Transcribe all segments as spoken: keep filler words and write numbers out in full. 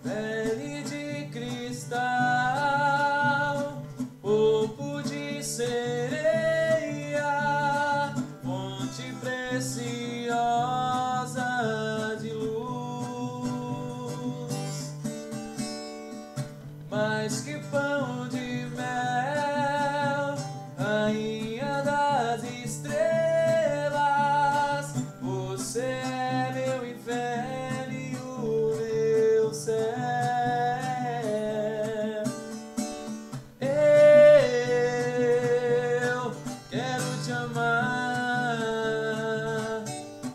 Pele de cristal, corpo de sereia, fonte preciosa de luz. Mais que pão de mel, rainha das estrelas, você é meu inferno e o meu céu. Eu quero te amar.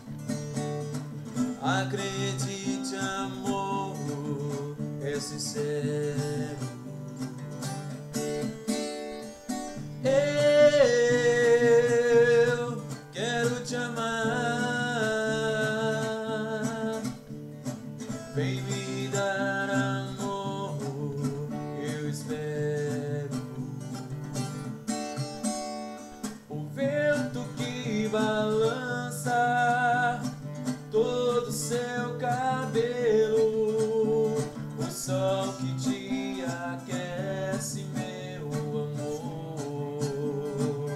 Acredite, amor, é sincero. Eu quero te amar. Vem me dar amor, eu espero. O vento que balança todo seu cabelo, o sol que te aquece, meu amor.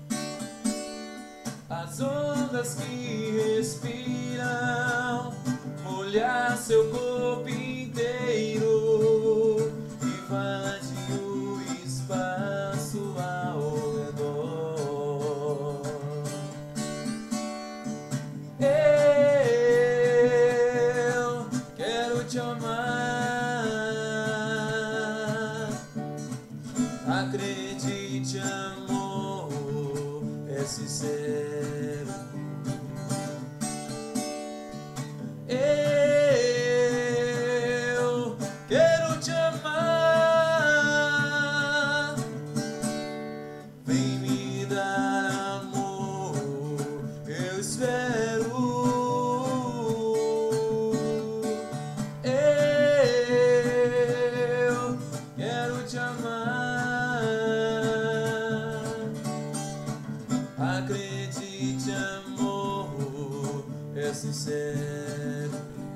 As ondas que respiram, molhar seu corpo inteiro, invade o espaço ao redor. Eu quero te amar. Acredite, amor, é sincero. Eu quero te amar. Vem me dar amor, eu espero. Eu quero te amar. Acredite, amor, é sincero.